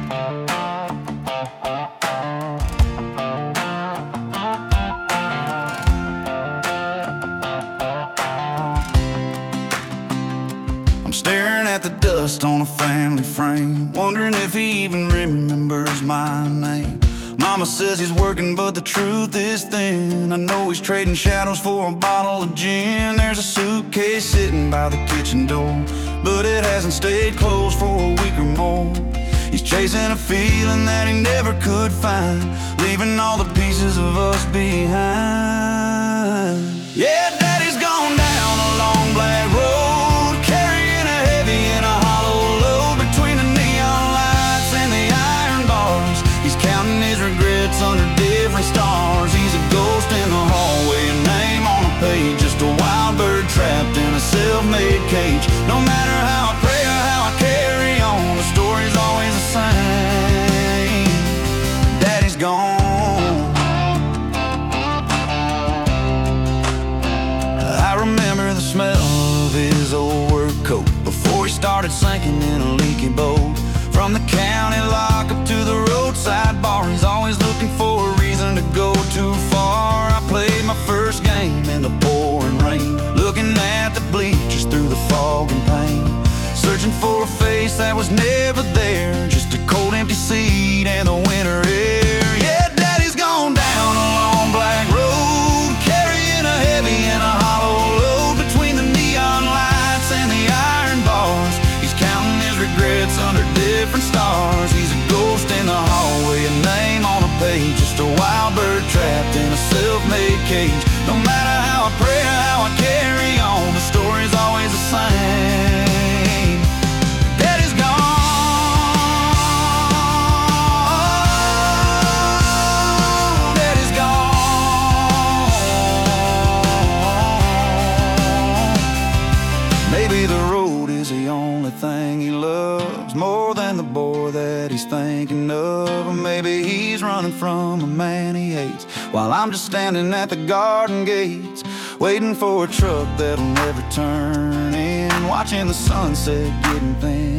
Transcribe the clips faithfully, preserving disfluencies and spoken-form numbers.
I'm staring at the dust on a family frame, wondering if he even remembers my name. Mama says he's working, but the truth is thin. I know he's trading shadows for a bottle of gin. There's a suitcase sitting by the kitchen door, but it hasn't stayed closed for a week or more. He's chasing a feeling that he never could find, leaving all the pieces of us behind. Yeah, Daddy's gone down a long black road, carrying a heavy and a hollow load between the neon lights and the iron bars. He's counting his regrets under different stars. He's a ghost in the hallway, a name on a page, just a wild bird trapped in a self-made cage. No matter how I pray or how I carry on, the story's always the same. Daddy's gone. I remember the smell of his old work coat before he started sinking in a leaky boat. From the county lockup to the roadside bar, he's always looking for a reason to go too far. I played my first game in the pouring rain, looking at the bleachers through the fog and pain, searching for a face that was never there, just a cold empty seat and the winter air. Yeah, Daddy's gone down a long black road, carrying a heavy and a hollow load between the neon lights and the iron bars. He's counting his regrets under different stars. He's a ghost in the hallway, a name on a page, just a wild bird trapped in a self-made cage. No matter how I pray or how I carry on, the story's always the same. Daddy's gone. Daddy's gone. Maybe the road is the only thing he loves more than the boy that he's thinking of. Or maybe he's running from a man he hates, while I'm just standing at the garden gates, waiting for a truck that'll never turn in, watching the sunset getting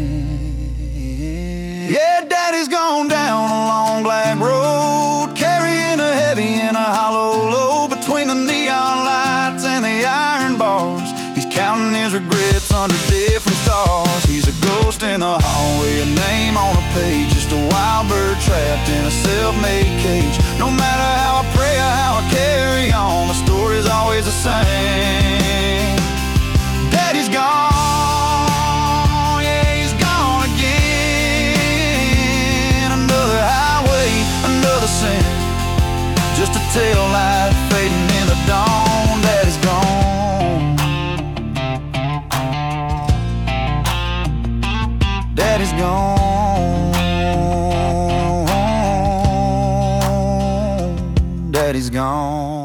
thin. Yeah, Daddy's gone down a long black road, carrying a heavy and a hollow load between the neon lights and the iron bars. He's counting his regrets under different stars. He's a ghost in the hallway, a name on a page, just a wild bird trapped in a self-made cage. No matter how I pray or how I carry on, the story's always the same. Daddy's gone, yeah, he's gone again. Another highway, another sin, just a tail light fading in the dawn. Daddy's gone. Daddy's gone. Daddy's gone.